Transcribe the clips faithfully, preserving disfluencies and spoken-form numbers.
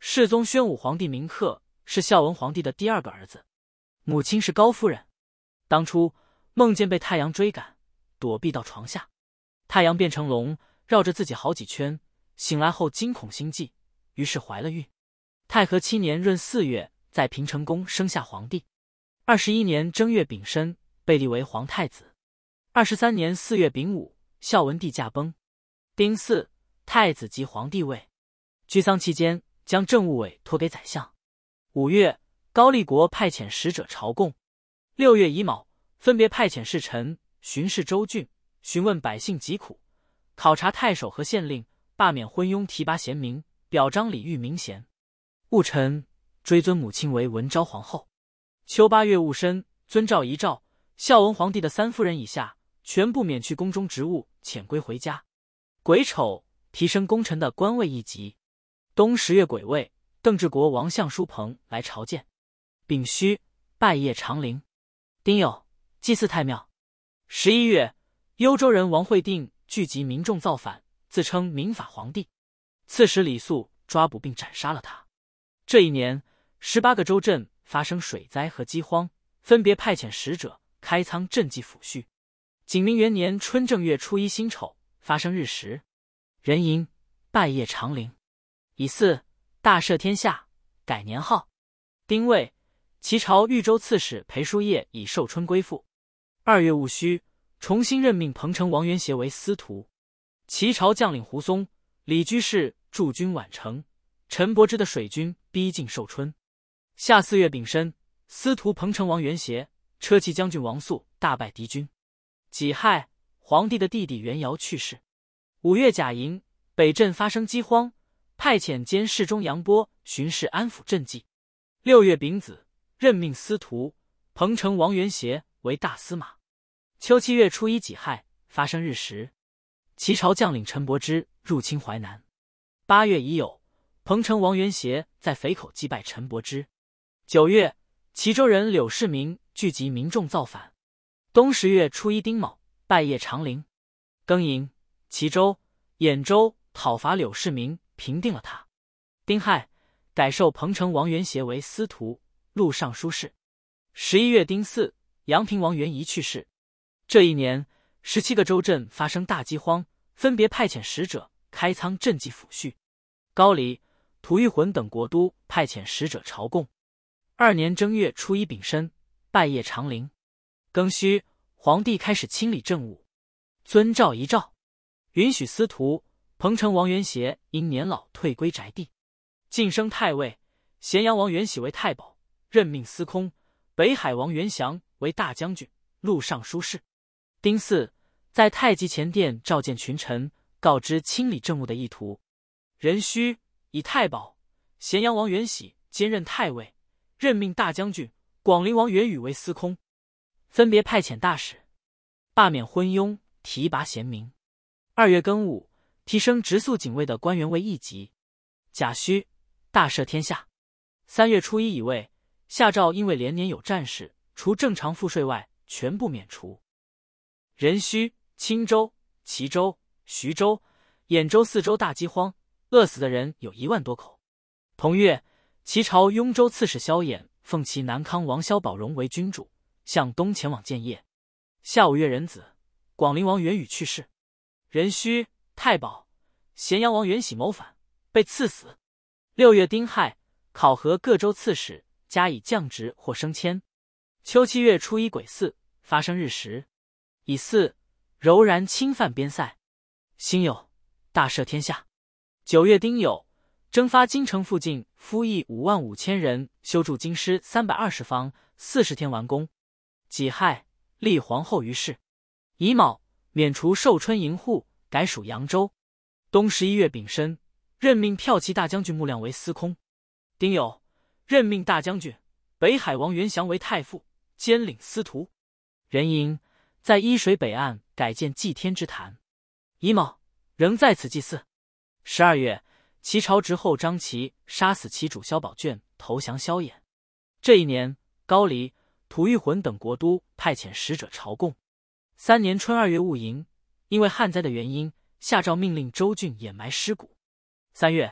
世宗宣武皇帝名克，是孝文皇帝的第二个儿子，母亲是高夫人。当初梦见被太阳追赶，躲避到床下，太阳变成龙，绕着自己好几圈，醒来后惊恐心悸，于是怀了孕。太和七年闰四月，在平成宫生下皇帝。二十一年正月丙申，被立为皇太子。二十三年四月丙午，孝文帝驾崩。丁巳，太子即皇帝位。居丧期间，将政务委托给宰相。五月，高丽国派遣使者朝贡。六月乙卯，分别派遣侍臣巡视州郡，询问百姓疾苦，考察太守和县令，罢免昏庸，提拔贤明，表彰礼遇明贤。戊辰，追尊母亲为文昭皇后。秋八月戊申，遵诏遗诏，孝文皇帝的三夫人以下全部免去宫中职务，遣归回家。癸丑，提升功臣的官位一级。冬十月癸未，邓志国王相叔鹏来朝见。丙戌，拜谒长陵。丁酉，祭祀太庙。十一月，幽州人王惠定聚集民众造反，自称民法皇帝。刺史李肃抓捕并斩杀了他。这一年，十八个州镇发生水灾和饥荒，分别派遣使者开仓赈济抚恤。景明元年春正月初一辛丑，发生日食。壬寅，拜谒长陵。乙巳，大赦天下，改年号。丁未，齐朝豫州刺史裴叔业以寿春归附。二月戊戌，重新任命彭城王元协为司徒。齐朝将领胡松、李居士驻军宛城，陈伯之的水军逼近寿春。夏四月丙申，司徒彭城王元协、车骑将军王肃大败敌军。己亥，皇帝的弟弟元尧去世。五月甲寅，北镇发生饥荒，派遣监侍中杨波巡视安抚赈济。六月丙子，任命司徒彭城王元协为大司马。秋七月初一己亥，发生日食。齐朝将领陈伯之入侵淮南。八月乙酉，彭城王元协在肥口击败陈伯之。九月，齐州人柳世民聚集民众造反。冬十月初一丁卯，拜谒长陵。庚寅，齐州、兖州讨伐柳世民，平定了他。丁亥，改授彭城王元协为司徒、录尚书事。十一月丁巳，阳平王元仪去世。这一年，十七个州镇发生大饥荒，分别派遣使者开仓赈济抚恤。高丽、吐谷浑等国都派遣使者朝贡。二年正月初一丙申，拜谒长陵。庚戌，皇帝开始清理政务。遵诏遗诏，允许司徒彭城王元协因年老退归宅地，晋升太尉，咸阳王元喜为太保，任命司空；北海王元祥为大将军、录尚书事。丁巳，在太极前殿召见群臣，告知清理政务的意图。壬戌，以太保、咸阳王元喜兼任太尉，任命大将军、广陵王元宇为司空，分别派遣大使，罢免昏庸，提拔贤明。二月庚午，提升直宿警卫的官员为一级。甲戌，大赦天下。三月初一乙未，下诏因为连年有战事，除正常赋税外，全部免除。壬戌，青州、齐州、徐州、兖州四州大饥荒，饿死的人有一万多口。同月，齐朝雍州刺史萧衍奉其南康王萧宝荣为君主，向东前往建业。夏五月壬子，广陵王元宇去世。壬戌，太保、咸阳王元喜谋反，被赐死。六月丁亥，考核各州刺史，加以降职或升迁。秋七月初一癸巳，发生日食。乙巳，柔然侵犯边塞。辛酉，大赦天下。九月丁酉，征发京城附近夫役五万五千人，修筑京师三百二十方，四十天完工。己亥，立皇后于世。乙卯，免除寿春营户，改属扬州。冬十一月丙申，任命骠骑大将军穆亮为司空。丁酉，任命大将军、北海王元祥为太傅，兼领司徒。壬寅，在伊水北岸改建祭天之坛。乙卯，仍在此祭祀。十二月，齐朝执后张齐杀死其主萧宝卷，投降萧衍。这一年，高丽、吐谷浑等国都派遣使者朝贡。三年春二月戊寅，因为旱灾的原因，下诏命令州郡掩埋尸骨。三月，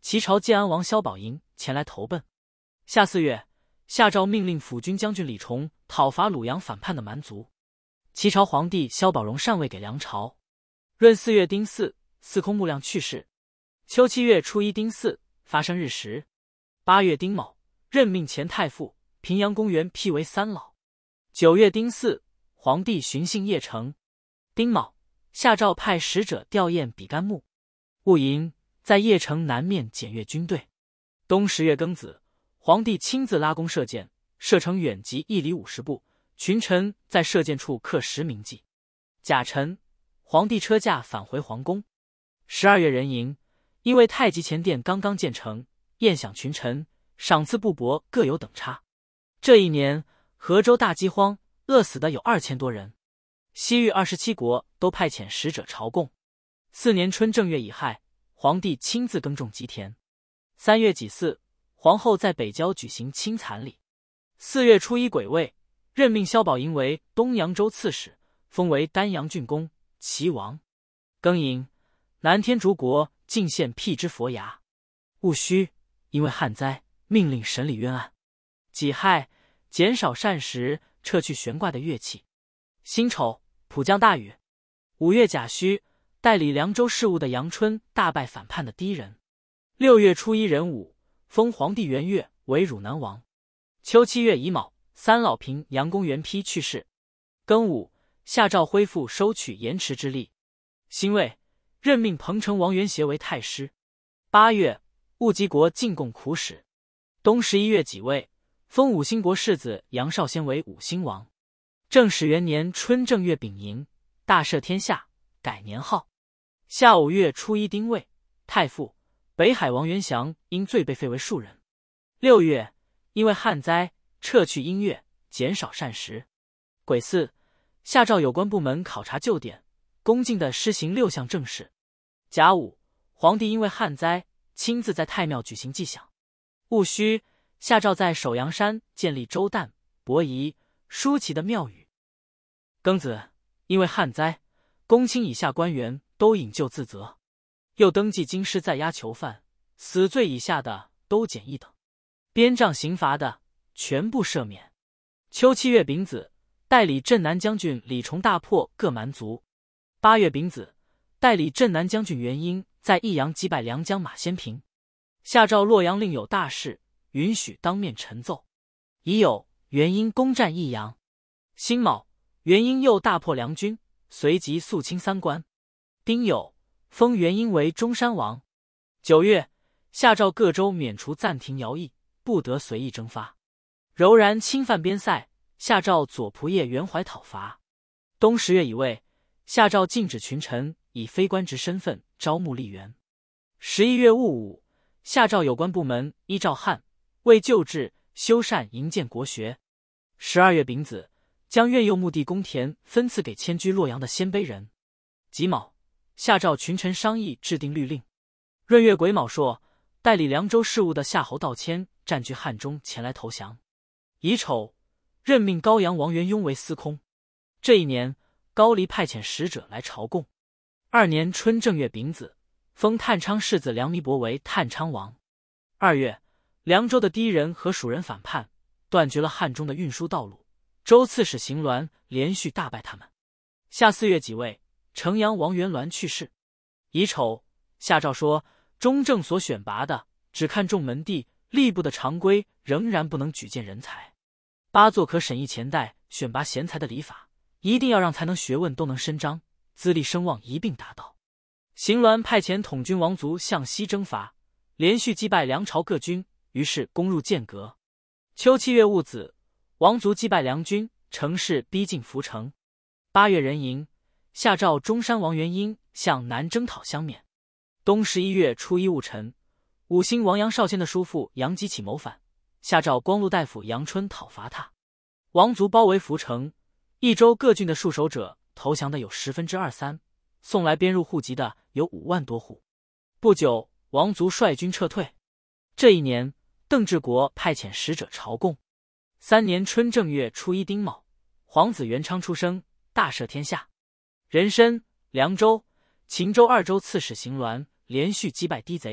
齐朝建安王萧宝寅前来投奔。夏四月，夏诏命令辅军将军李崇讨伐鲁阳反叛的蛮族。齐朝皇帝萧宝荣禅位给梁朝。闰四月丁巳，司空穆亮去世。秋七月初一丁巳，发生日食。八月丁卯，任命前太傅、平阳公园辟为三老。九月丁巳，皇帝巡幸邺城。丁卯，夏诏派使者吊唁比干墓。戊寅，在邺城南面检阅军队。冬十月庚子，皇帝亲自拉弓射箭，射程远及一里五十步，群臣在射箭处刻实铭记。甲辰，皇帝车驾返回皇宫。十二月壬寅，因为太极前殿刚刚建成，宴享群臣，赏赐布帛各有等差。这一年，河州大饥荒，饿死的有二千多人。西域二十七国都派遣使者朝贡。四年春正月乙亥，皇帝亲自耕种吉田。三月己巳，皇后在北郊举行亲蚕礼。四月初一癸未，任命萧宝寅为东扬州刺史，封为丹阳郡公、齐王。庚寅，南天竺国进献辟支佛牙。戊戌，因为旱灾，命令审理冤案。己亥，减少膳食，撤去悬挂的乐器。辛丑，普降大雨。五月甲戌，代理凉州事务的杨春大败反叛的第一人。六月初一壬午，封皇帝元月为汝南王。秋七月乙卯，三老平阳公元丕去世。庚午，夏诏恢复收取盐池之力。辛未，任命彭城王元协为太师。八月，戊吉国进贡苦使。冬十一月己未，封武兴国世子杨绍先为武兴王。正始元年春正月丙寅，大赦天下，改年号。夏五月初一丁未，太傅、北海王元祥因罪被废为庶人。六月，因为旱灾，撤去音乐，减少膳食。癸巳，下诏有关部门考察旧典，恭敬地施行六项政事。甲午，皇帝因为旱灾，亲自在太庙举行祭享。戊戌，下诏在首阳山建立周旦、伯夷、舒淇的庙宇。庚子，因为旱灾，公卿以下官员都引咎自责，又登记京师在押囚犯，死罪以下的都减一等，边杖刑罚的全部赦免。秋七月丙子，代理镇南将军李崇大破各蛮族。八月丙子，代理镇南将军元英在益阳击败梁将马先平。下诏洛阳另有大事，允许当面陈奏。已有元英攻占益阳。辛卯，元英又大破梁军，随即肃清三关。丁酉，封元英为中山王。九月，下诏各州免除暂停徭役，不得随意征发。柔然侵犯边塞，下诏左仆射袁怀讨伐。冬十月乙未，下诏禁止群臣以非官职身份招募吏员。十一月戊午，下诏有关部门依照汉为旧制修缮营建国学。十二月丙子，将苑右墓地公田分赐给迁居洛阳的鲜卑人。己卯，下诏群臣商议制定律令。闰月癸卯朔，代理凉州事务的夏侯道谦占据汉中前来投降。乙丑，任命高阳王元雍为司空。这一年，高丽派遣使者来朝贡。二年春正月丙子，封探昌世子梁弥伯为探昌王。二月，凉州的第一人和蜀人反叛，断绝了汉中的运输道路。州刺史邢鸾连续大败他们。夏四月己未，城阳王元鸾去世。乙丑，下诏说中正所选拔的只看重门第，吏部的常规仍然不能举荐人才。八座可审议前代选拔贤才的礼法，一定要让才能学问都能伸张，资历声望一并达到。邢鸾派遣统军王族向西征伐，连续击败梁朝各军，于是攻入剑阁。秋七月戊子，王族击败梁军，乘势逼近涪城。八月壬寅，下诏中山王元英向南征讨相面。冬十一月初一戊辰，武兴王杨绍先的叔父杨基起谋反，下诏光禄大夫杨春讨伐他。王族包围涪城，益州各郡的戍守者投降的有十分之二三，送来编入户籍的有五万多户。不久，王族率军撤退。这一年，邓志国派遣使者朝贡。三年春正月初一丁卯，皇子元昌出生，大赦天下。壬申，凉州、秦州二州刺史邢鸾连续击败低贼，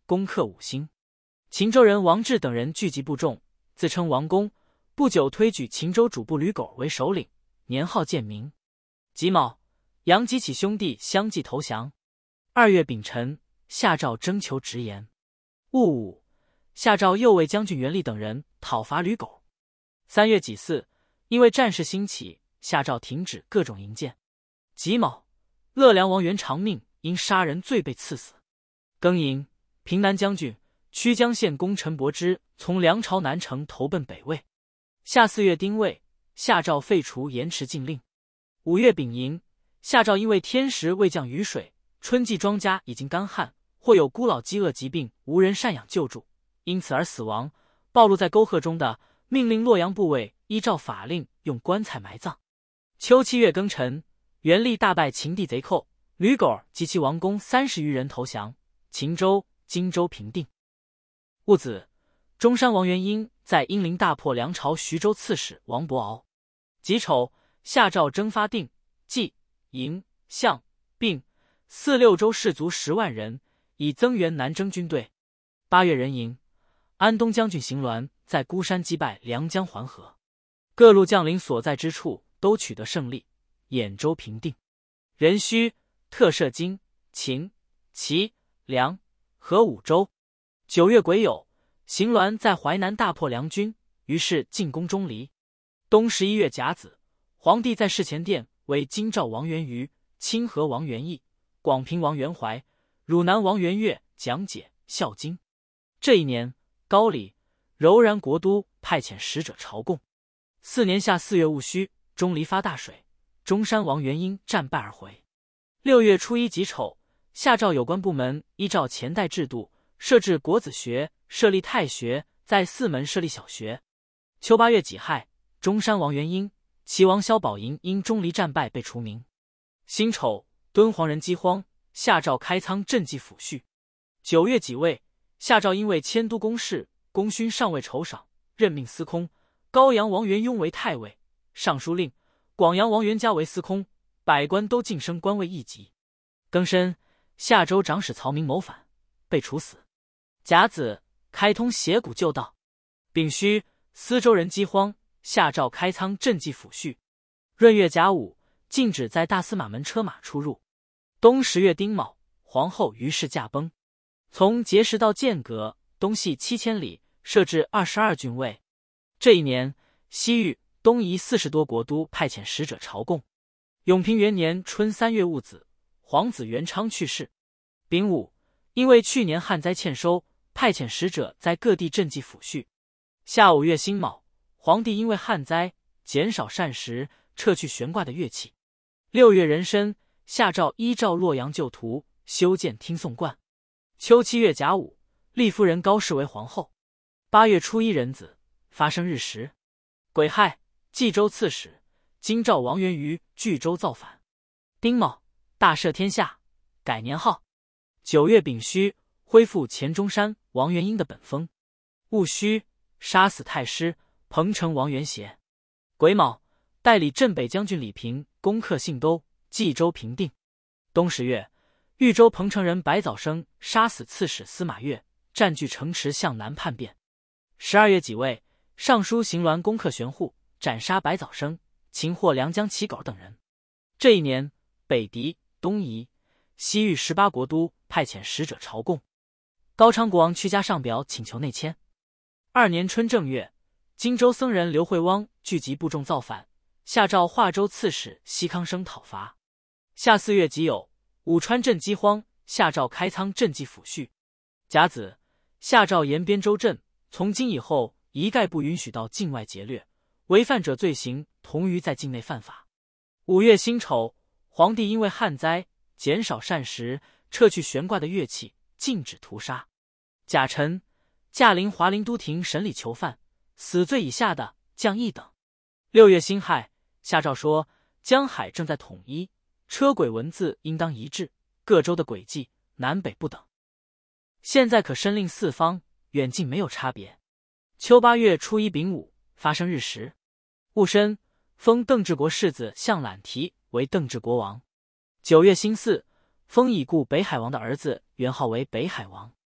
攻克五星。秦州人王志等人聚集部众，自称王公，不久推举秦州主簿吕狗为首领，年号建明。己卯，杨吉起兄弟相继投降。二月丙辰，下诏征求直言。戊午，下诏右卫将军袁立等人讨伐吕狗。三月己巳，因为战事兴起，下诏停止各种营建。己卯，乐梁王袁长命因杀人罪被赐死。庚寅，平南将军、曲江县公陈伯之从梁朝南城投奔北魏。夏四月丁未，下诏废除延迟禁令。五月丙寅，下诏因为天时未降雨水，春季庄稼已经干旱，或有孤老饥饿疾病，无人赡养救助，因此而死亡，暴露在沟壑中的，命令洛阳部尉依照法令用棺材埋葬。秋七月庚辰，袁立大败秦地贼寇，吕狗及其王公三十余人投降，秦州、荆州平定。戊子，中山王元英在英陵大破梁朝徐州刺史王伯敖。己丑，下诏征发定、济、营、象、并四六州士卒十万人，以增援南征军队。八月壬寅，安东将军邢鸾在孤山击败梁江环河，各路将领所在之处都取得胜利，兖州平定。壬戌，特赦荆、秦、齐、梁、河五州。九月癸酉，邢鸾在淮南大破梁军，于是进攻钟离。冬十一月甲子，皇帝在事前殿为京兆王元瑜、清河王元义、广平王元怀、汝南王元岳讲解孝经。这一年，高丽、柔然国都派遣使者朝贡。四年夏四月戊戌，钟离发大水，中山王元英战败而回。六月初一己丑，下诏有关部门依照前代制度设置国子学，设立太学，在四门设立小学。秋八月己亥，中山王元英、齐王萧宝寅因钟离战败被除名。辛丑，敦煌人饥荒，下诏开仓赈济抚恤。九月己未，下诏因为迁都公事，功勋尚未酬赏，任命司空，高阳王元雍为太尉，尚书令，广阳王元嘉为司空，百官都晋升官位一级。庚申，夏州长史曹明谋反，被处死。甲子，开通斜谷旧道。丙戌，司州人饥荒，下诏开仓赈济抚恤。闰月甲午，禁止在大司马门车马出入。冬十月丁卯，皇后于是驾崩。从碣石到剑阁，东西七千里，设置二十二郡尉。这一年，西域、东夷四十多国都派遣使者朝贡。永平元年春三月戊子，皇子元昌去世。丙午，因为去年旱灾欠收，派遣使者在各地赈济抚恤。夏五月辛卯，皇帝因为旱灾减少膳食，撤去悬挂的乐器。六月壬申，下诏依照洛阳旧图修建听颂观。秋七月甲午，立夫人高氏为皇后。八月初一壬子，发生日食。癸亥，冀州刺史、京兆王元瑜据州造反。丁卯，大赦天下，改年号。九月丙戌，恢复前中山王元英的本封。戊戌，杀死太师、彭城王元协。癸卯，代理镇北将军李平攻克信都，冀州平定。冬十月，豫州彭城人白早生杀死刺史司马越，占据城池向南叛变。十二月己未，尚书邢鸾攻克玄户，斩杀白早生、擒获梁江齐狗等人。这一年，北狄、东夷、西域十八国都派遣使者朝贡。高昌国王屈家上表请求内迁。二年春正月，荆州僧人刘惠汪聚集部众造反，下诏华州刺史西康生讨伐。夏四月己酉，武川镇饥荒，下诏开仓赈济抚恤。甲子，下诏延边州镇，从今以后一概不允许到境外劫掠，违犯者罪行同于在境内犯法。五月辛丑，皇帝因为旱灾减少膳食，撤去悬挂的乐器，禁止屠杀。甲辰，驾临华林都亭审理囚犯，死罪以下的降一等。六月辛亥，下诏说江海正在统一，车轨文字应当一致，各州的轨迹南北不等。现在可申令四方，远近没有差别。秋八月初一丙午，发生日食。戊申，封邓治国世子向览提为邓治国王。九月辛巳，封已故北海王的儿子元昊为北海王。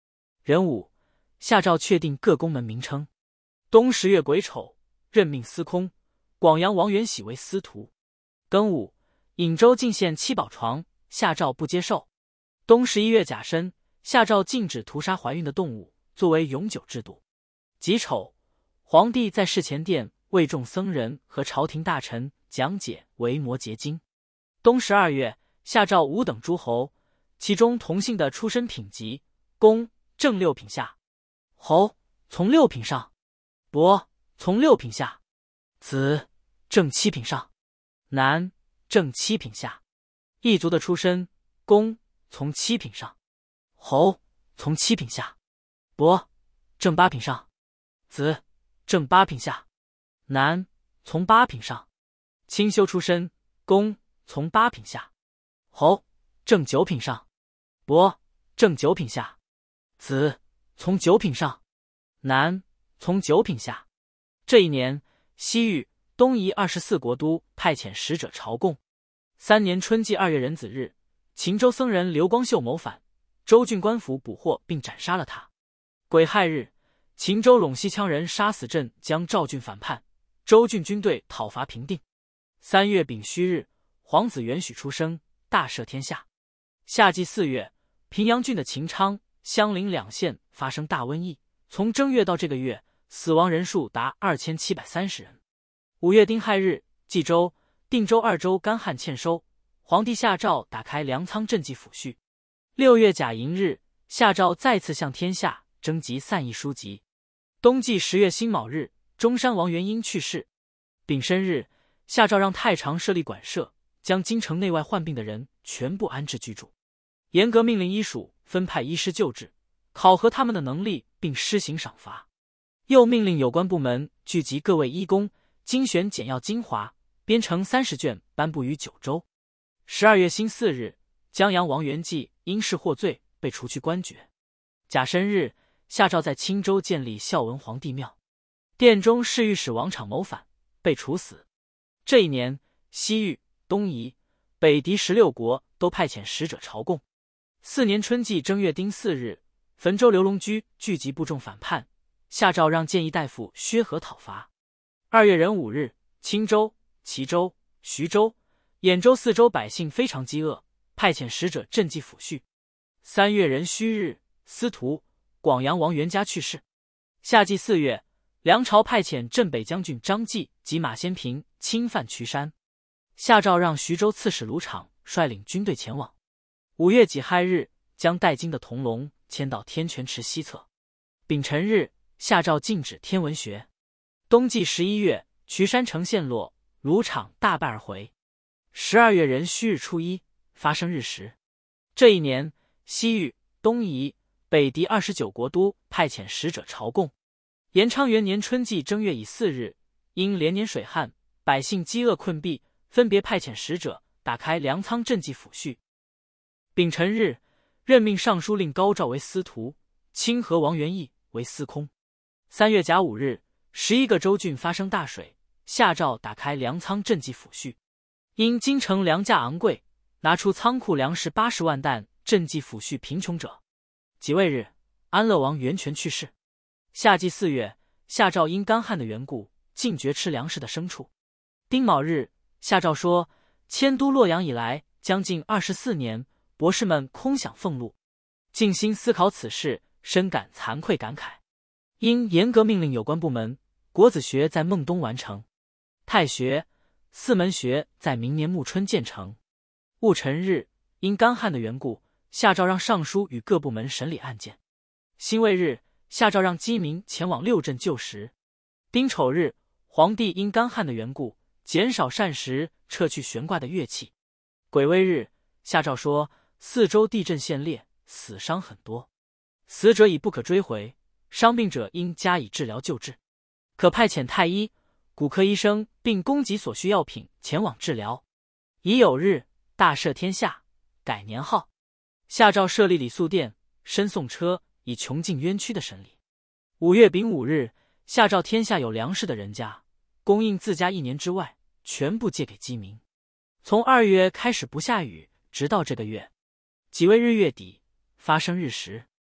壬午，下诏确定各宫门名称。冬十月癸丑，任命司空、广阳王元喜为司徒。庚午，颍州进献七宝床，下诏不接受。冬十一月甲申，下诏禁止屠杀怀孕的动物，作为永久制度。己丑，皇帝在事前殿为众僧人和朝廷大臣讲解《维摩诘经》。冬十二月，下诏五等诸侯，其中同姓的出身品级，公正六品下，侯从六品上，伯从六品下，子正七品上，男正七品下。异族的出身，公从七品上，侯从七品下，伯正八品上，子正八品下，男从八品上。清修出身，公从八品下，侯正九品上，伯正九品下，子从九品上，男从九品下。这一年，西域、东夷二十四国都派遣使者朝贡。三年春季二月壬子日，秦州僧人刘光秀谋反，州郡官府捕获并斩杀了他。癸亥日，秦州陇西羌人杀死镇将赵郡反叛，州郡军队讨伐平定。三月丙戌日，皇子元许出生，大赦天下。夏季四月，平阳郡的秦昌、襄陵两县发生大瘟疫，从正月到这个月，死亡人数达二千七百三十人。五月丁亥日，冀州、定州二州干旱欠收，皇帝下诏打开粮仓赈济抚恤。六月甲寅日，下诏再次向天下征集散佚书籍。冬季十月辛卯日，中山王元婴去世。丙申日，下诏让太常设立馆舍，将京城内外患病的人全部安置居住，严格命令医署分派医师救治，考核他们的能力，并施行赏罚。又命令有关部门聚集各位医工，精选简要精华，编成三十卷，颁布于九州。十二月辛巳日，江阳王元济因事获罪，被除去官爵。甲申日，下诏在青州建立孝文皇帝庙。殿中侍御史王昶谋反，被处死。这一年，西域、东夷、北狄十六国都派遣使者朝贡。四年春季正月丁巳日，汾州刘龙居聚集部众反叛，下诏让谏议大夫薛和讨伐。二月壬午日，青州、齐州、徐州、兖州四州百姓非常饥饿，派遣使者赈济抚恤。三月壬戌日，司徒、广阳王元嘉去世。夏季四月，梁朝派遣镇北将军张继及马先平侵犯渠山，下诏让徐州刺史卢敞率领军队前往。五月己亥日，将带经的铜龙迁到天泉池西侧。丙辰日，下诏禁止天文学。冬季十一月，渠山城陷落，卢敞大败而回。十二月壬戌日初一，发生日食。这一年，西域、东夷、北狄二十九国都派遣使者朝贡。延昌元年春季正月乙巳日，因连年水旱，百姓饥饿困毙，分别派遣使者打开粮仓赈济抚恤。丙辰日，任命尚书令高照为司徒，清河王元义为司空。三月甲午日，十一个州郡发生大水，下诏打开粮仓赈济抚恤。因京城粮价昂贵，拿出仓库粮食八十万担赈济抚恤贫穷者。己未日，安乐王元全去世。夏季四月，下诏因干旱的缘故，禁绝吃粮食的牲畜。丁卯日，下诏说，迁都洛阳以来将近二十四年，博士们空想俸禄，静心思考此事，深感惭愧感慨，应严格命令有关部门，国子学在孟冬完成，太学、四门学在明年暮春建成。戊辰日，因干旱的缘故，下诏让尚书与各部门审理案件。辛未日，下诏让饥民前往六镇救食。丁丑日，皇帝因干旱的缘故，减少膳食，撤去悬挂的乐器。癸未日，下诏说，四周地震陷裂，死伤很多，死者已不可追回，伤病者应加以治疗救治，可派遣太医、骨科医生并供给所需药品前往治疗。乙酉日，大赦天下，改年号。下诏设立礼宿殿、申送车，以穷尽冤屈的审理。五月丙午日，下诏天下有粮食的人家，供应自家一年之外，全部借给饥民。从二月开始不下雨，直到这个月。己未日月底，发生日食。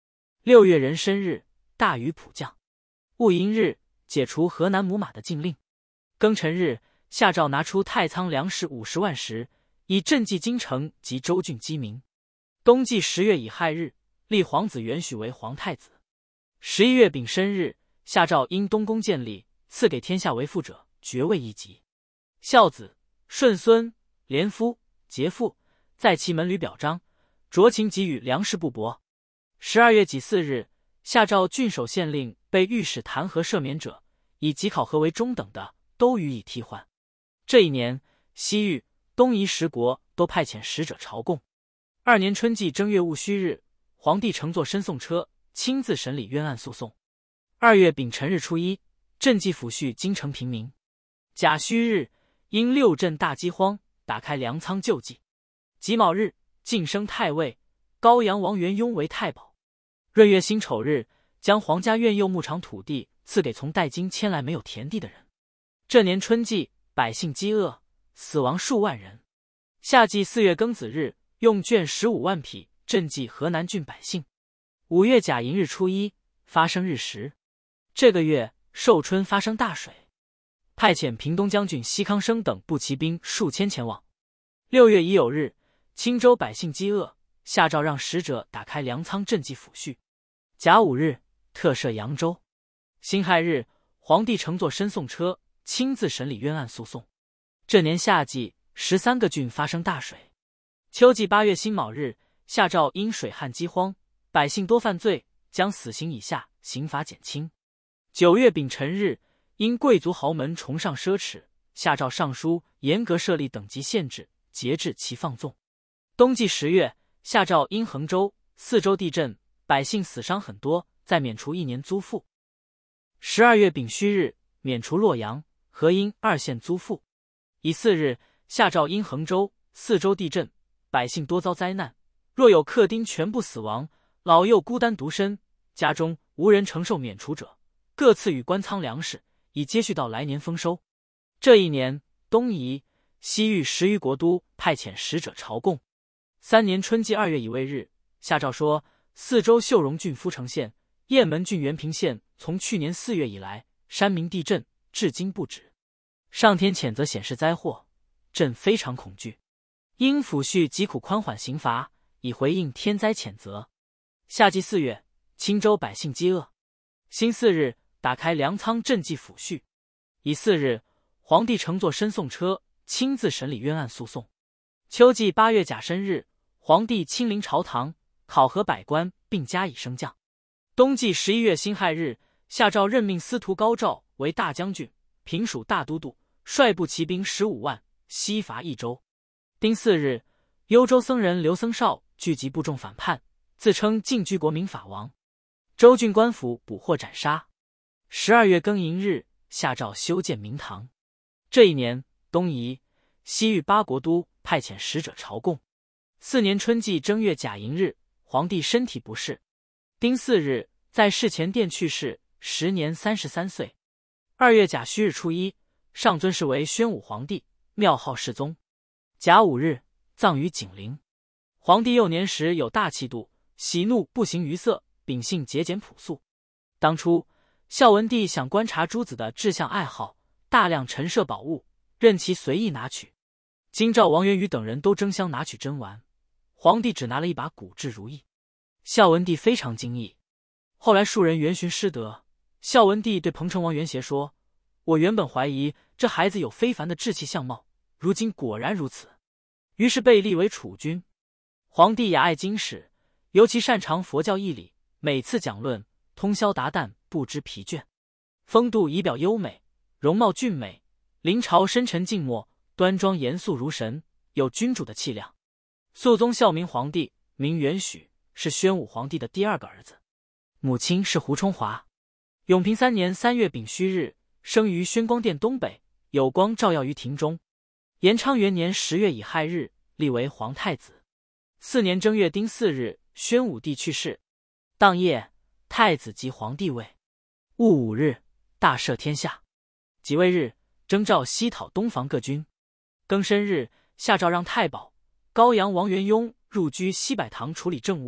六月壬申日，大雨普降。戊寅日，解除河南母马的禁令。庚辰日，下诏拿出太仓粮食五十万石，以赈济京城及州郡饥民。冬季十月乙亥日，立皇子元许为皇太子。十一月丙申日，下诏因东宫建立，赐给天下为父者爵位一级。孝子、顺孙、连夫、杰父，在其门闾表彰，酌情给予粮食不薄。十二月己巳日，下诏郡守县令被御史弹劾赦免者，以己考核为中等的，都予以替换。这一年，西域、东夷十国都派遣使者朝贡。二年春季正月戊戌日，皇帝乘坐申送车，亲自审理冤案诉讼。二月丙辰日初一，赈济抚恤京城平民。甲戌日，因六镇大饥荒，打开粮仓救济。己卯日，晋升太尉，高阳王元雍为太保。闰月辛丑日，将皇家院囿牧场土地赐给从代京迁来没有田地的人。这年春季，百姓饥饿，死亡数万人。夏季四月庚子日，用绢十五万匹赈济河南郡百姓。五月甲寅日初一，发生日食。这个月寿春发生大水，派遣平东将军西康生等步骑兵数千前往。六月乙酉日，青州百姓饥饿，下诏让使者打开粮仓赈济抚恤。甲午日，特赦扬州。辛亥日，皇帝乘坐申送车，亲自审理冤案诉讼。这年夏季，十三个郡发生大水。秋季八月辛卯日，下诏因水旱饥荒，百姓多犯罪，将死刑以下刑罚减轻。九月丙辰日，因贵族豪门崇尚奢侈，下诏上书严格设立等级限制，节制其放纵。冬季十月，下诏因衡州、四州地震，百姓死伤很多，再免除一年租赋。十二月丙戌日，免除洛阳、河阴二县租赋。乙巳日，下诏因衡州、四州地震，百姓多遭灾难，若有客丁全部死亡，老幼孤单独身，家中无人承受免除者，各赐予官仓粮食，以接续到来年丰收。这一年，东夷、西域十余国都派遣使者朝贡。三年春季二月乙未日，下诏说，四州秀容郡夫城县、雁门郡元平县从去年四月以来，山民地震，至今不止。上天谴责显示灾祸，朕非常恐惧，应抚恤疾苦宽缓刑罚，以回应天灾谴责。夏季四月，青州百姓饥饿。辛巳日，打开粮仓赈济抚恤。乙巳日，皇帝乘坐申送车，亲自审理冤案诉讼。秋季八月甲申日，皇帝亲临朝堂，考核百官，并加以升降。冬季十一月辛亥日，下诏任命司徒高照为大将军、平蜀大都督，率部骑兵十五万，西伐益州。丁巳日，幽州僧人刘僧绍聚集部众反叛，自称晋居国民法王，州郡官府捕获斩杀。十二月庚寅日，下诏修建明堂。这一年，东夷、西域八国都派遣使者朝贡。四年春季正月甲寅日，皇帝身体不适。丁巳日，在事前殿去世，时年三十三岁。二月甲戌日初一，上尊谥为宣武皇帝，庙号世宗。甲午日，葬于景陵。皇帝幼年时有大气度，喜怒不形于色，秉性节俭朴素。当初孝文帝想观察诸子的志向爱好，大量陈设宝物，任其随意拿取。京兆王元宇等人都争相拿取珍玩，皇帝只拿了一把古制如意。孝文帝非常惊异。后来数人原寻失德，孝文帝对彭城王元协说，我原本怀疑这孩子有非凡的志气相貌，如今果然如此。于是被立为储君。皇帝雅爱经史，尤其擅长佛教义理，每次讲论通宵达旦，不知疲倦。风度仪表优美，容貌俊美，临朝深沉静默，端庄严肃如神，有君主的气量。肃宗孝明皇帝名元许，是宣武皇帝的第二个儿子，母亲是胡冲华。永平三年三月丙戌日，生于宣光殿东北，有光照耀于庭中。延昌元年十月乙亥日，立为皇太子。四年正月丁巳日，宣武帝去世。当夜，太子即皇帝位。戊午日，大赦天下。己未日，征召西讨东防各军。庚申日，下诏让太保高阳王元雍入居西柏堂处理政务，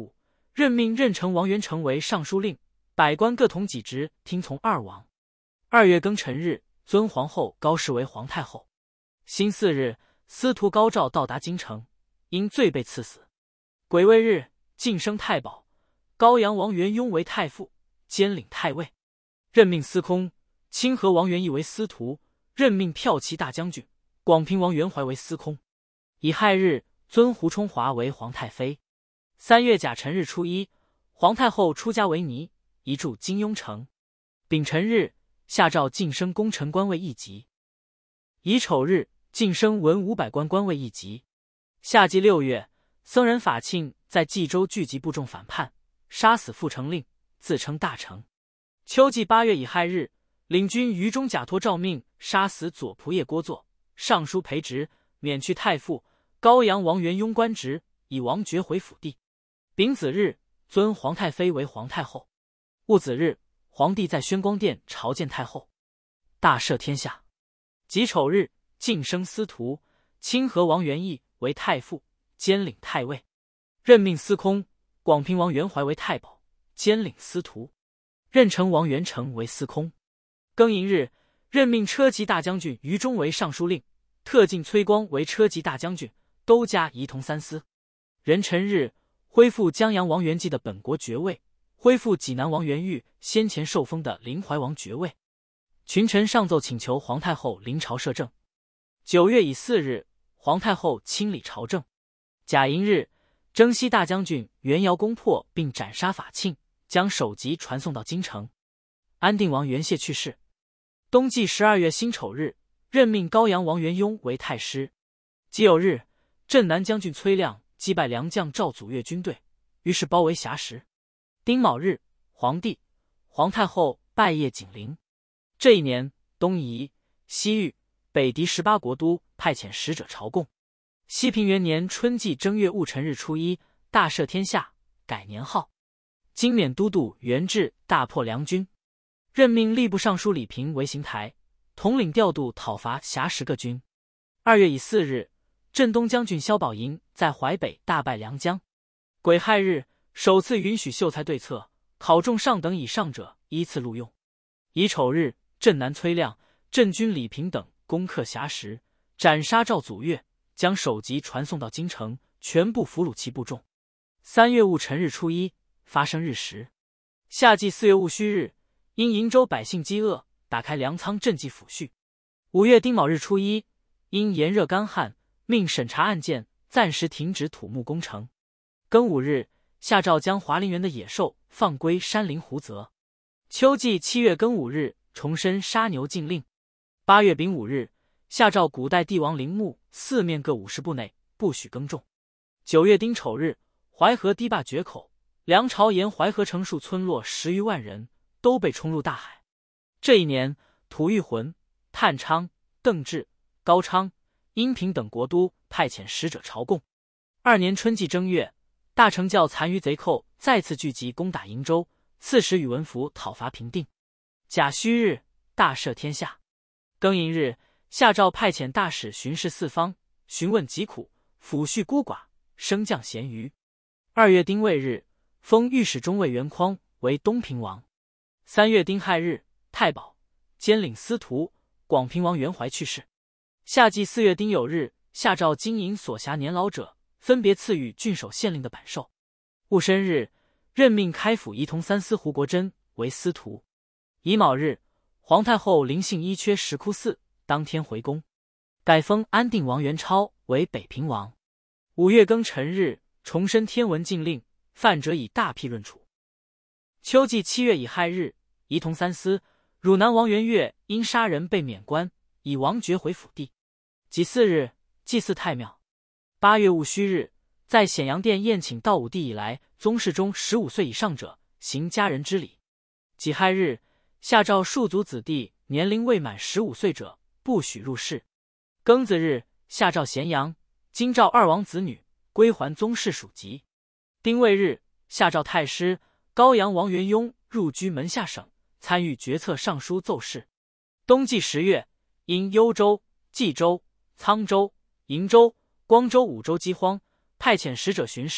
任命任城王元成为尚书令，百官各统己职，听从二王。二月庚辰日，尊皇后高氏为皇太后。辛巳日，司徒高照到达京城，因罪被赐死。癸未日，晋升太保，高阳王元雍为太傅，兼领太尉，任命司空。清河王元义为司徒，任命骠骑大将军。广平王元怀为司空。乙亥日，尊胡冲华为皇太妃。三月甲辰日初一，皇太后出家为尼，移驻金庸城。丙辰日，下诏晋升功臣官位一级。乙丑日，晋升文武百官官位一级。夏季六月，僧人法庆在冀州聚集部众反叛，杀死傅成令，自称大成。秋季八月乙亥日，领军于中假托诏命，杀死左仆射郭作，尚书培职，免去太傅。高阳王元雍官职，以王爵回府地。丙子日，尊皇太妃为皇太后。戊子日，皇帝在宣光殿朝见太后，大赦天下。己丑日，晋升司徒。清河王元义为太傅，兼领太尉，任命司空。广平王元怀为太保，兼领司徒，任城王元成为司空。庚寅日，任命车骑大将军于中为尚书令，特进崔光为车骑大将军，都加仪同三司。壬辰日，恢复江阳王元济的本国爵位，恢复济南王元玉先前受封的临淮王爵位。群臣上奏请求皇太后临朝摄政。九月乙巳日，皇太后亲理朝政。甲寅日，征西大将军袁尧攻破并斩杀法庆，将首级传送到京城。安定王元谢去世。冬季十二月辛丑日，任命高阳王元雍为太师。己酉日，镇南将军崔亮击败良将赵祖岳军队，于是包围峡石。丁卯日，皇帝、皇太后拜谒景陵。这一年，东夷、西域、北狄十八国都派遣使者朝贡。西平元年春季正月戊辰日初一，大赦天下，改年号。今免都督元至大破梁军，任命吏部尚书李平为行台，统领调度讨伐峡石各军。二月乙巳日，镇东将军萧宝寅在淮北大败梁将。癸亥日，首次允许秀才对策，考中上等以上者依次录用。乙丑日，镇南崔亮、镇军李平等攻克峡石，斩杀赵祖岳，将首级传送到京城，全部俘虏其部众。三月戊辰日初一，发生日食。夏季四月戊戌日，因瀛州百姓饥饿，打开粮仓赈济抚恤。五月丁卯日初一，因炎热干旱，命审查案件，暂时停止土木工程。庚午日，下诏将华林园的野兽放归山林湖泽。秋季七月庚午日，重申杀牛禁令。八月丙午日，下诏古代帝王陵墓四面各五十步内不许耕种。九月丁丑日，淮河堤坝决口，梁朝沿淮河城戍村落十余万人都被冲入大海。这一年，吐谷浑、探昌、邓至、高昌、阴平等国都派遣使者朝贡。二年春季正月，大成教残余贼寇再次聚集攻打瀛州，刺史宇文福讨伐平定。甲戌日，大赦天下。庚寅日，下诏派遣大使巡视四方，询问疾苦，抚恤孤寡，升降咸鱼。二月丁未日，封御史中尉袁匡为东平王。三月丁亥日，太保兼领司徒广平王元怀去世。夏季四月丁酉日，下诏经营所辖年老者分别赐予郡守县令的版绶。戊申日，任命开府仪同三司胡国珍为司徒。乙卯日，皇太后临幸伊阙石窟寺，当天回宫，改封安定王元超为北平王。五月庚辰日，重申天文禁令，犯者以大辟论处。秋季七月乙亥日，仪同三司汝南王元岳因杀人被免官，以王爵回府地。己巳日，祭祀太庙。八月戊戌日，在显阳殿宴请道武帝以来宗室中十五岁以上者，行家人之礼。己亥日，下诏庶族子弟年龄未满十五岁者不许入仕。庚子日，下诏咸阳、京兆二王子女归还宗室属籍。丁未日，下诏太师高阳王元雍入居门下省，参与决策尚书奏事。冬季十月，因幽州、冀州、沧州、瀛州、光州五州饥荒，派遣使者巡视，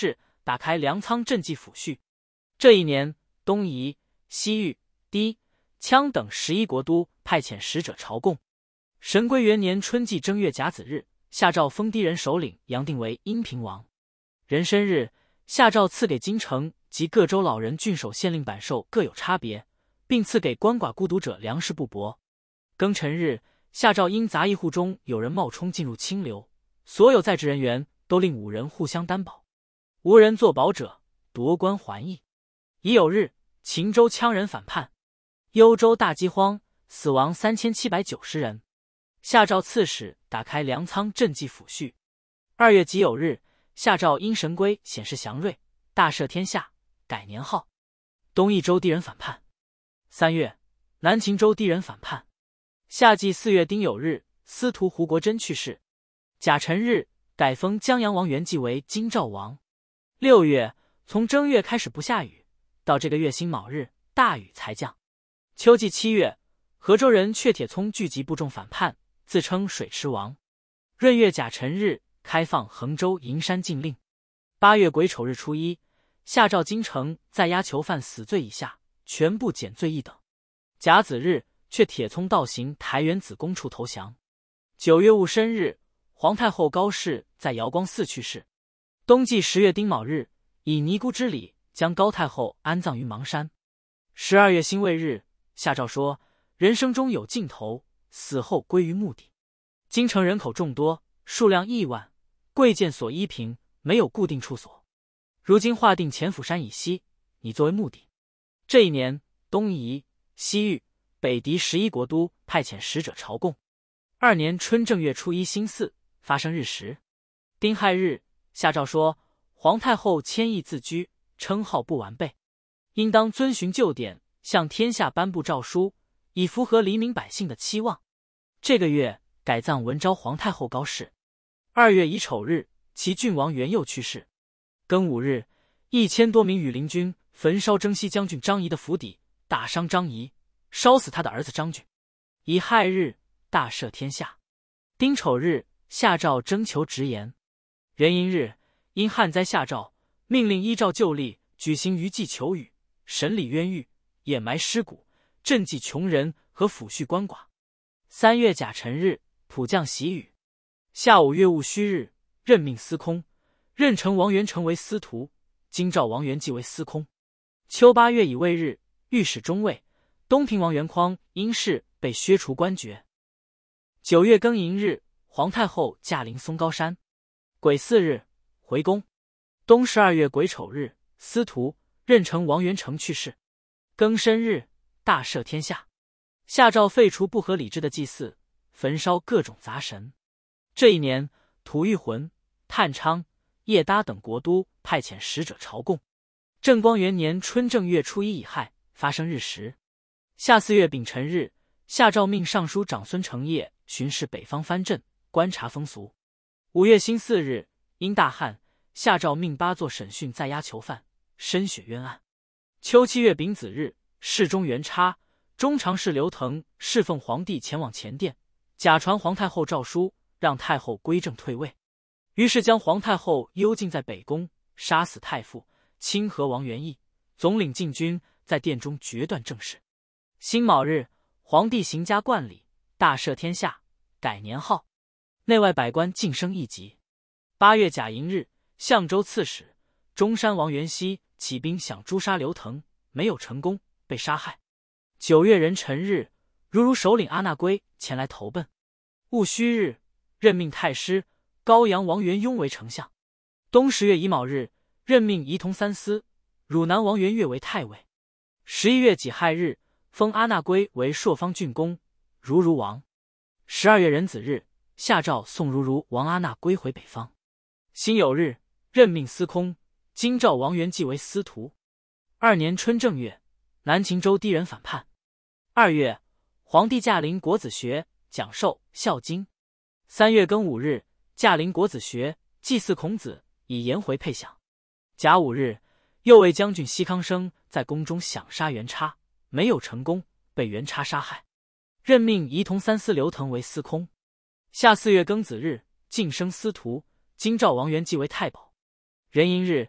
打开粮仓赈济抚恤。这一年，东夷、西域、氐、羌等十一国都派遣使者朝贡。神龟元年春季正月甲子日，下诏封氐人首领杨定为阴平王。壬申日，下诏赐给京城及各州老人、郡守、县令版寿各有差别，并赐给鳏寡孤独者粮食布帛。庚辰日，下诏因杂役户中有人冒充进入清流，所有在职人员都令五人互相担保，无人作保者，夺官还役。乙酉日，秦州羌人反叛，幽州大饥荒，死亡三千七百九十人。下诏刺史打开粮仓赈济抚恤。二月己酉日，下诏因神龟显示祥瑞，大赦天下，改年号。东益州地人反叛。三月，南秦州地人反叛。夏季四月丁酉日，司徒胡国珍去世。甲辰日，改封江阳王元济为京兆王。六月，从正月开始不下雨，到这个月辛卯日，大雨才降。秋季七月，河州人阙铁聪聚集部众反叛，自称水池王。闰月甲辰日，开放衡州银山禁令。八月癸丑日初一，下诏京城在押囚犯死罪以下，全部减罪一等。甲子日，却铁聪道行台原子宫处投降。九月戊申日，皇太后高氏在瑶光寺去世。冬季十月丁卯日，以尼姑之礼将高太后安葬于邙山。十二月辛未日，下诏说人生中有尽头，死后归于墓地。京城人口众多，数量亿万，贵贱所依凭，没有固定处所。如今划定前府山以西，拟作为墓地。这一年，东夷、西域、北狄十一国都派遣使者朝贡。二年春正月初一辛巳，发生日食。丁亥日，下诏说皇太后迁邑自居，称号不完备，应当遵循旧典，向天下颁布诏书，以符合黎民百姓的期望。这个月改葬文昭皇太后高氏。二月乙丑日，其郡王元佑去世。庚午日，一千多名羽林军焚烧征西将军张仪的府邸，大伤张仪，烧死他的儿子张俊。乙亥日，大赦天下。丁丑日，下诏征求直言。壬寅日，因旱灾下诏，命令依照旧例举行渔祭求雨，审理冤狱，掩埋尸骨，赈济穷人和抚恤鳏寡。三月甲辰日，普降喜雨。下午月戊戌日，任命司空，任城王元成为司徒，京兆王元济为司空。秋八月乙未日，御史中尉、东平王元匡因事被削除官爵。九月庚寅日，皇太后驾临松高山。癸巳日，回宫。冬十二月癸丑日，司徒、任城王元成去世。庚申日，大赦天下。下诏废除不合礼制的祭祀，焚烧各种杂神。这一年，吐谷浑、探昌、叶搭等国都派遣使者朝贡。正光元年春正月初一乙亥，发生日食。夏四月丙辰日，下诏命尚书长孙承业巡视北方藩镇，观察风俗。五月辛巳日，因大旱，下诏命八座审讯在押囚犯，申雪冤案。秋七月丙子日，侍中元叉、中常侍刘腾侍奉皇帝前往前殿，假传皇太后诏书，让太后归正退位。于是将皇太后幽禁在北宫，杀死太傅，清河王元义，总领禁军，在殿中决断政事。辛卯日，皇帝行加冠礼，大赦天下，改年号。内外百官晋升一级。八月甲寅日，相州刺史、中山王元熙起兵想诛杀刘腾，没有成功，被杀害。九月壬辰日，如如首领阿那圭前来投奔。戊戌日，任命太师、高阳王元雍为丞相。冬十月乙卯日，任命仪同三司、汝南王元岳为太尉。十一月己亥日，封阿那圭为朔方郡公、如如王。十二月壬子日，下诏送如如王阿那圭回北方。辛酉日，任命司空、京兆王元济为司徒。二年春正月，南秦州氐人反叛。二月，皇帝驾临国子学，讲授《孝经》。三月庚午日，驾临国子学，祭祀孔子，以颜回配享。甲午日，右卫将军西康生在宫中想杀元叉，没有成功，被元叉杀害。任命仪同三司刘腾为司空。夏四月庚子日，晋升司徒，京兆王元济为太保。壬寅日，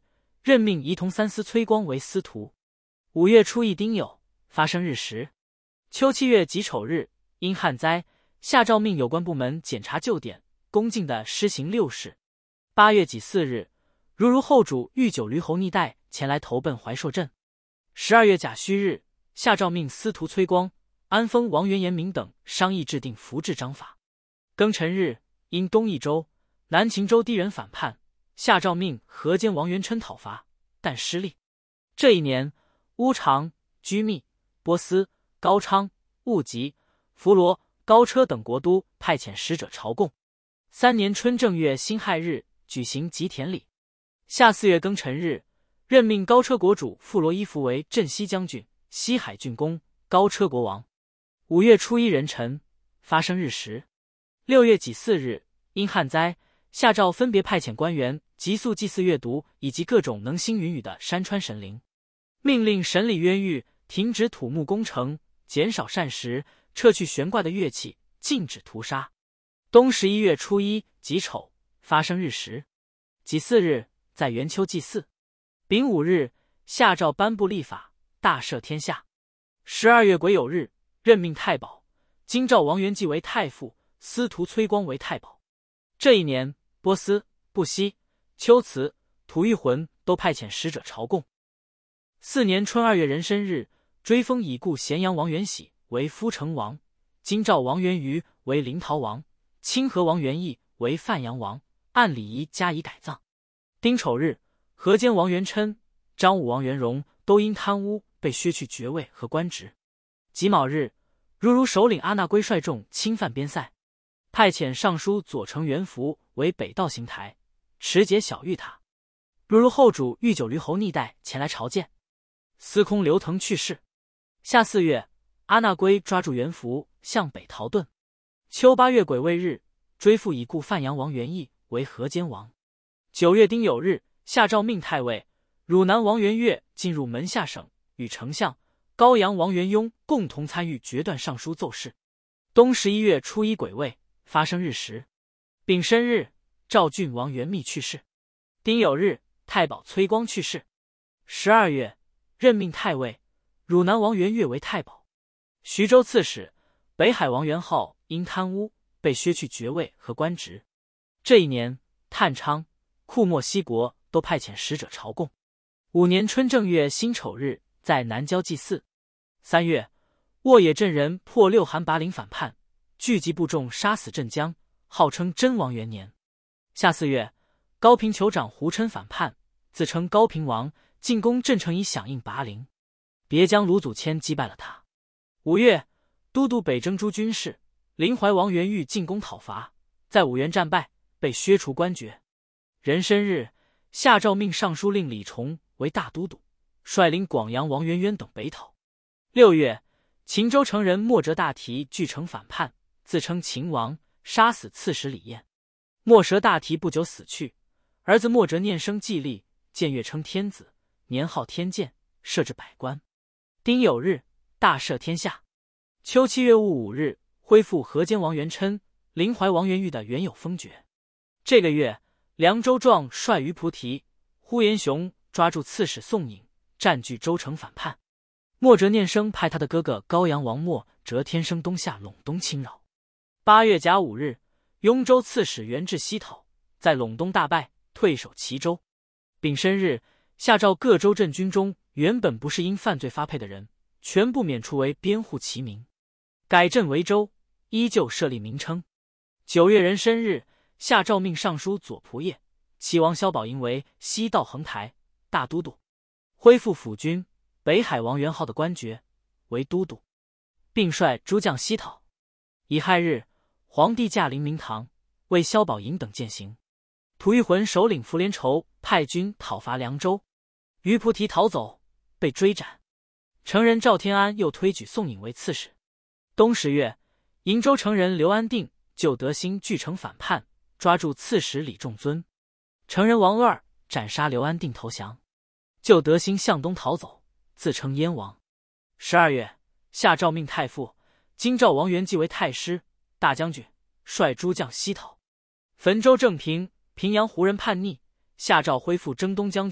任命仪同三司崔光为司徒。五月初一丁酉，发生日时。秋七月己丑日，因旱灾，下诏命有关部门检查旧典，恭敬地施行六事。八月己巳日，如如后主御九驴侯逆代前来投奔怀朔镇。十二月甲戌日，下诏命司徒崔光、安丰王元延明等商议制定符制章法。庚辰日，因东益州、南秦州低人反叛，下诏命河间王元琛讨伐，但失利。这一年，乌长、居密、波斯、高昌、务吉、弗罗、高车等国都派遣使者朝贡。三年春正月辛亥日，举行吉田礼。夏四月庚辰日，任命高车国主傅罗伊夫为镇西将军、西海郡公、高车国王。五月初一壬辰，发生日时。六月己巳日，因旱灾，下诏分别派遣官员急速祭祀阅读以及各种能星云雨的山川神灵，命令审理冤狱，停止土木工程，减少膳食，撤去悬挂的乐器，禁止屠杀。冬十一月初一己丑，发生日时。己巳日，在元丘祭祀。丙午日，下诏颁布历法，大赦天下。十二月癸酉日，任命太保，京兆王元济为太傅，司徒崔光为太保。这一年，波斯、不息、龟兹、吐谷浑都派遣使者朝贡。四年春二月壬申日，追封已故咸阳王元喜为夫成王，京兆王元瑜为临洮王，清河王元义为范阳王，按礼仪加以改葬。丁丑日，河间王元琛、张武王元荣都因贪污被削去爵位和官职。己卯日，如如首领阿那圭率众侵犯边塞，派遣尚书左丞元福为北道行台，持节小玉塔。如如后主御九驴侯逆代前来朝见。司空刘腾去世。夏四月，阿那圭抓住元福，向北逃遁。秋八月癸未日，追复已故范阳王元义为河间王。九月丁酉日，下诏命太尉汝南王元岳进入门下省，与丞相高阳王元雍共同参与决断尚书奏事。冬十一月初一癸未，发生日时。丙申日，赵郡王元密去世。丁酉日，太保崔光去世。十二月，任命太尉汝南王元岳为太保。徐州刺史北海王元浩因贪污被削去爵位和官职。这一年，探昌、库莫西国都派遣使者朝贡。五年春正月辛丑日，在南郊祭祀。三月，沃野镇人破六韩拔陵反叛，聚集部众杀死镇将，号称真王元年。夏四月，高平酋长胡琛反叛，自称高平王，进攻镇城以响应拔陵，别将卢祖谦击败了他。五月，都督北征诸军事临淮王元玉进攻讨伐，在五原战败，被削除官爵。壬申日，下诏命尚书令李崇为大都督，率领广阳王元渊等北讨。六月，秦州城人莫哲大提据城反叛，自称秦王，杀死刺史李彦。莫蛇大提不久死去，儿子莫哲念生继立，建岳称天子，年号天监，设置百官。丁酉日，大赦天下。秋七月戊午日，恢复河间王元琛、临淮王元玉的原有封爵。这个月，凉州壮率于菩提、呼延雄抓住刺史宋颖，占据州城反叛。莫哲念生派他的哥哥高阳王莫哲天生东下陇东侵扰。八月甲午日，雍州刺史袁志西讨，在陇东大败，退守齐州。丙申日，下诏各州镇军中原本不是因犯罪发配的人，全部免除为编户齐民，改镇为州，依旧设立名称。九月壬申日，下诏命尚书左仆射齐王萧宝莹为西道衡台大都督，恢复辅军北海王元浩的官爵，为都督，并率诸将西讨。乙亥日，皇帝驾临明堂，为萧宝莹等饯行。吐谷浑首领符连仇派军讨伐凉州，于菩提逃走，被追斩。成人赵天安又推举宋颖为刺史。冬十月，瀛州成人刘安定就德兴据城反叛，抓住刺史李仲尊。成人王二斩杀刘安定投降，就德兴向东逃走，自称燕王。十二月，下诏命太傅京兆王元济为太师、大将军，率诸将西讨。汾州正平、平阳胡人叛逆，下诏恢复征东将军，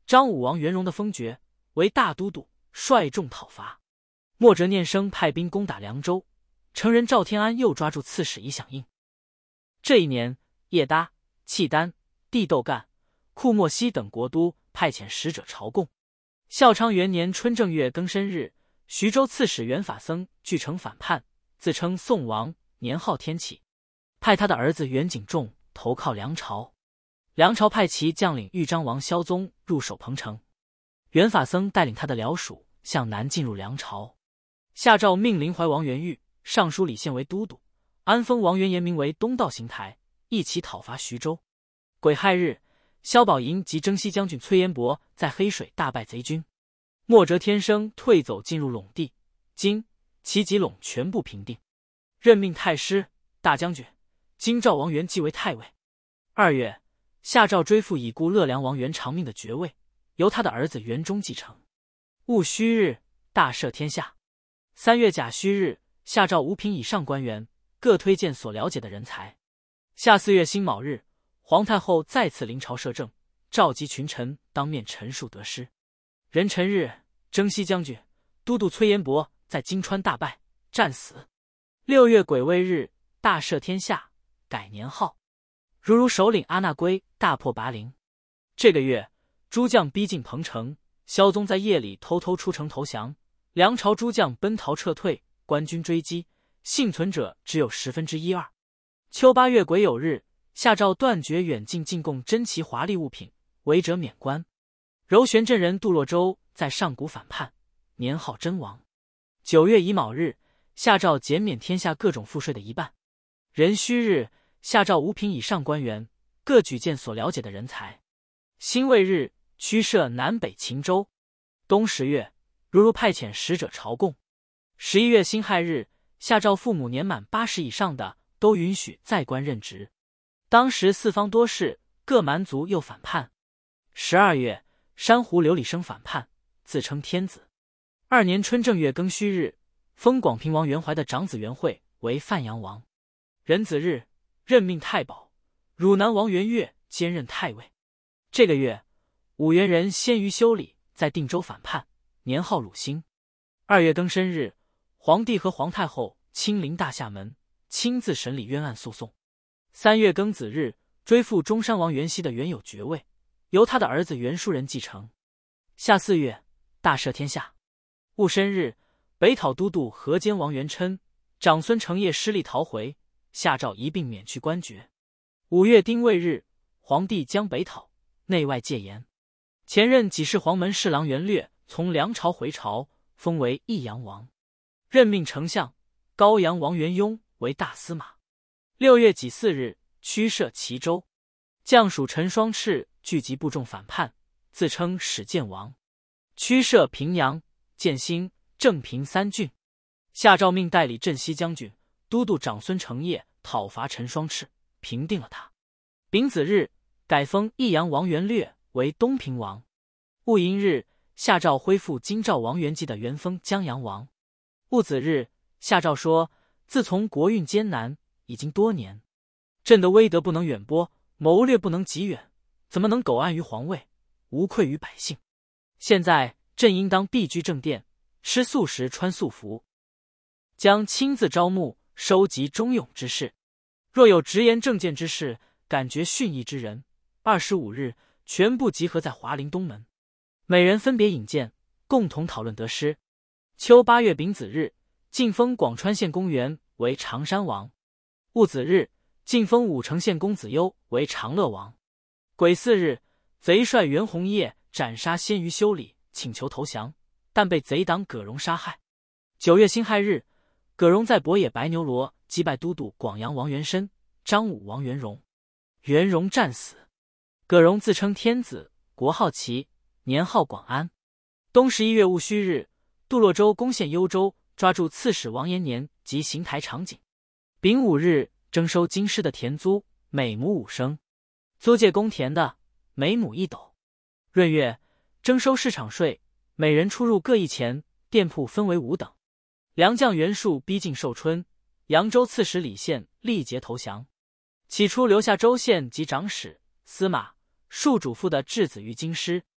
张武王元荣的封爵，为大都督，率众讨伐。莫哲念生派兵攻打凉州，成人赵天安又抓住刺史以响应。这一年，叶搭、契丹、帝窦干、库莫西等国都派遣使者朝贡。孝昌元年春正月庚申日，徐州刺史袁法僧据城反叛，自称宋王，年号天启，派他的儿子袁景仲投靠梁朝。梁朝派其将领豫章王萧宗入守彭城，袁法僧带领他的僚属向南进入梁朝。下诏命临淮王元玉、尚书李宪为都督，安封王元延明为东道行台，一起讨伐徐州。癸亥日，萧宝寅及征西将军崔延伯在黑水大败贼军，莫哲天生退走进入陇地，今其及陇全部平定，任命太师、大将军、京兆王元继为太尉。二月，下诏追复已故乐良王元长命的爵位，由他的儿子元忠继承。戊戌日，大赦天下。三月甲戌日，下诏五品以上官员各推荐所了解的人才。夏四月辛卯日，皇太后再次临朝摄政，召集群臣当面陈述得失。壬辰日，征西将军、都督崔延伯在金川大败，战死。六月癸未日，大赦天下，改年号。如如首领阿那圭大破拔陵。这个月，诸将逼近彭城，萧宗在夜里偷偷出城投降，梁朝诸将奔逃撤退，官军追击，幸存者只有十分之一二。秋八月癸酉日，下诏断绝远近进贡珍奇华丽物品，违者免官。柔玄镇人杜洛州在上谷反叛，年号真王。九月乙卯日，下诏减免天下各种赋税的一半。壬戌日，下诏五品以上官员各举荐所了解的人才。辛未日，驱设南北秦州。冬十月，如如派遣使者朝贡。十一月辛亥日，下诏父母年满八十以上的都允许在官任职。当时四方多事，各蛮族又反叛。十二月，山湖刘李生反叛，自称天子。二年春正月庚戌日，封广平王袁怀的长子袁惠为范阳王。壬子日，任命太保、汝南王元岳兼任太尉。这个月，武元人鲜于修理在定州反叛，年号鲁兴。二月庚申日，皇帝和皇太后亲临大厦门，亲自审理冤案诉讼。三月庚子日，追复中山王元熙的原有爵位，由他的儿子袁叔仁继承。夏四月，大赦天下。戊申日，北讨都督河间王元琛、长孙承业失利逃回，下诏一并免去官爵。五月丁未日，皇帝将北讨，内外戒严。前任济世黄门侍郎袁略从梁朝回朝，封为益阳王，任命丞相高阳王元雍为大司马。六月己巳日，驱设齐州。将属陈双赤聚集部众反叛，自称始建王，驱设平阳、建兴、正平三郡。下诏命代理镇西将军、都督长孙承业讨伐陈双赤，平定了他。丙子日，改封益阳王元略为东平王。戊寅日，下诏恢复京兆王元济的原封江阳王。戊子日，下诏说，自从国运艰难，已经多年，朕的威德不能远播，谋略不能极远，怎么能苟安于皇位，无愧于百姓？现在朕应当避居正殿，吃素食，穿素服，将亲自招募收集忠勇之士，若有直言正见之士，感觉训义之人，二十五日全部集合在华陵东门，每人分别引荐，共同讨论得失。秋八月丙子日，晋封广川县公园为常山王。戊子日，晋封武城县公子优为长乐王。癸巳日，贼帅袁弘业斩杀鲜于修理，请求投降，但被贼党葛荣杀害。九月辛亥日，葛荣在博野白牛罗击败都督广阳王元申、张武王元荣，元荣战死。葛荣自称天子，国号齐，年号广安。冬十一月戊戌日，杜洛州攻陷幽州，抓住刺史王延年及邢台场景。丙午日，征收京师的田租，每亩五升；租界公田的，每亩一斗。闰月，征收市场税，每人出入各一钱，店铺分为五等。梁将袁术逼近寿春，扬州刺史李宪力竭投降。起初留下州县及长史、司马、庶主父的质子于京师。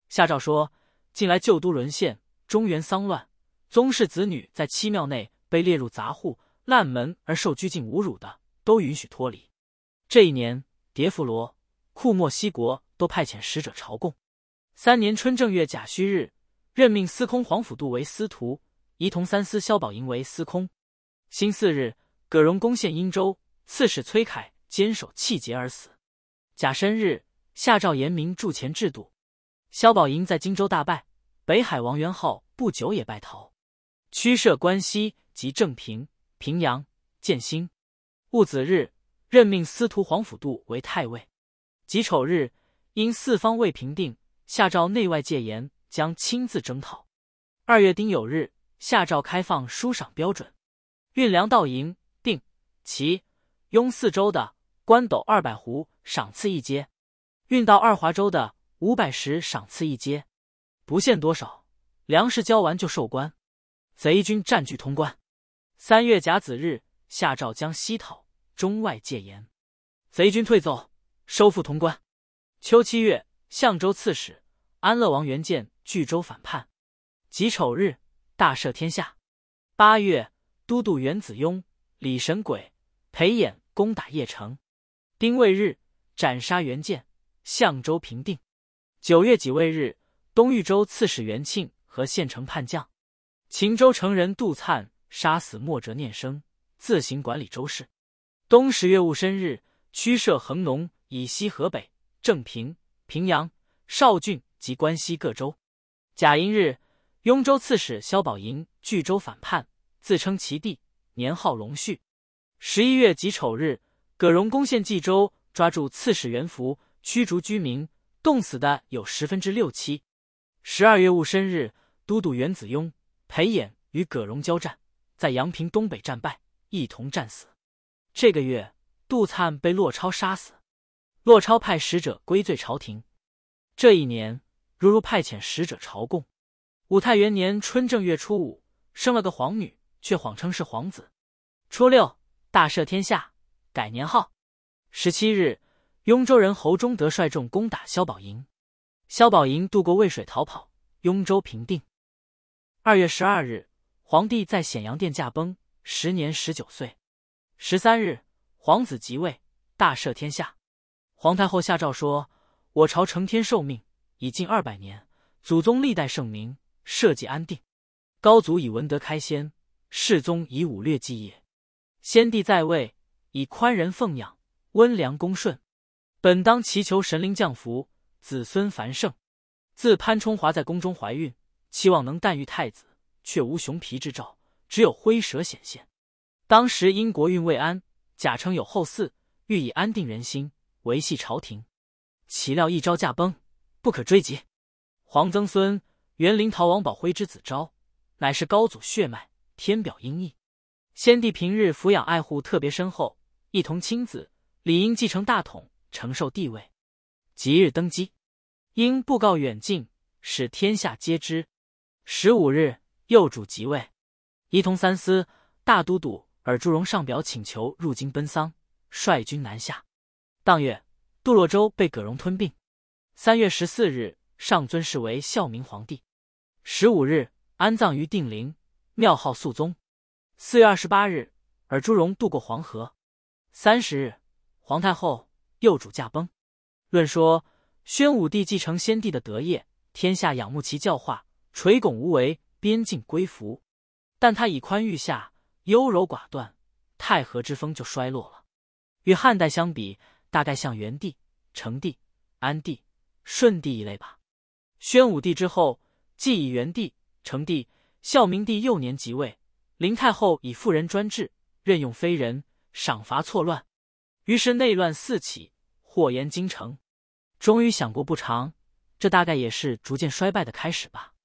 下诏说，近来旧都沦陷，中原丧乱，宗室子女在七庙内被列入杂户、烂门而受拘禁侮辱的，都允许脱离。这一年，迭弗罗、库莫西国都派遣使者朝贡。三年春正月甲戌日，任命司空黄甫度为司徒，仪同三司萧宝莹为司空。辛巳日，葛荣攻陷殷州，刺史崔凯坚守气节而死。甲申日，下诏严明铸钱制度。萧宝莹在荆州大败，北海王元昊不久也败逃。驱赦关西及正平、平阳、建兴。戊子日，任命司徒黄甫度为太尉。己丑日，因四方未平定，下诏内外戒严，将亲自征讨。二月丁酉日，下诏开放书赏标准。运粮到营、定、齐、雍四州的，官斗二百斛，赏赐一阶；运到二华州的，五百石，赏赐一阶。不限多少，粮食交完就授官。贼军占据通关。三月甲子日，下诏将西讨，中外戒严。贼军退走，收复潼关。秋七月，相州刺史安乐王元建据州反叛。己丑日，大赦天下。八月，都督袁子雍、李神轨、裴衍攻打邺城。丁未日，斩杀元建，相州平定。九月己未日，东豫州刺史元庆和县城叛将。秦州城人杜粲杀死墨者念生，自行管理州事。冬十月戊申日，驱赦恒农以西河北、正平、平阳、邵郡及关西各州。甲寅日，雍州刺史萧宝莹据州反叛，自称其弟，年号隆绪。十一月己丑日，葛荣攻陷冀州，抓住刺史袁福，驱逐居民，冻死的有十分之六七。十二月戊申日，都督袁子雍、裴衍与葛荣交战，在阳平东北战败，一同战死。这个月，杜粲被骆超杀死，骆超派使者归罪朝廷。这一年，如如派遣使者朝贡。武泰元年春正月初五，生了个皇女，却谎称是皇子。初六，大赦天下，改年号。十七日，雍州人侯忠德率众攻打萧宝莹，萧宝莹渡过渭水逃跑，雍州平定。二月十二日，皇帝在显阳殿驾崩，时年十九岁。十三日，皇子即位，大赦天下。皇太后下诏说：我朝承天受命，已近二百年，祖宗历代圣明，社稷安定。高祖以文德开先，世宗以武略继业。先帝在位，以宽仁奉养，温良恭顺。本当祈求神灵降福，子孙繁盛。自潘冲华在宫中怀孕，期望能诞育太子，却无熊皮之兆，只有灰蛇显现。当时因国运未安，假称有后嗣，欲以安定人心，维系朝廷。岂料一朝驾崩，不可追及。皇曾孙元灵陶王宝辉之子昭，乃是高祖血脉，天表英毅。先帝平日抚养爱护特别深厚，一同亲子，理应继承大统，承受帝位。即日登基，因布告远近，使天下皆知。十五日，幼主即位。仪同三司、大都督尔朱荣上表请求入京奔丧，率军南下。当月，杜洛州被葛荣吞并。三月十四日，上尊谥为孝明皇帝。十五日，安葬于定陵，庙号肃宗。四月二十八日，尔朱荣渡过黄河。三十日，皇太后、幼主驾崩。论说，宣武帝继承先帝的德业，天下仰慕其教化，垂拱无为，边境归服。但他以宽御下，优柔寡断，太和之风就衰落了。与汉代相比，大概像元帝、成帝、安帝、顺帝一类吧。宣武帝之后，既以元帝、成帝、孝明帝幼年即位，灵太后以妇人专制，任用非人，赏罚错乱，于是内乱四起，祸延京城。终于想过不长，这大概也是逐渐衰败的开始吧。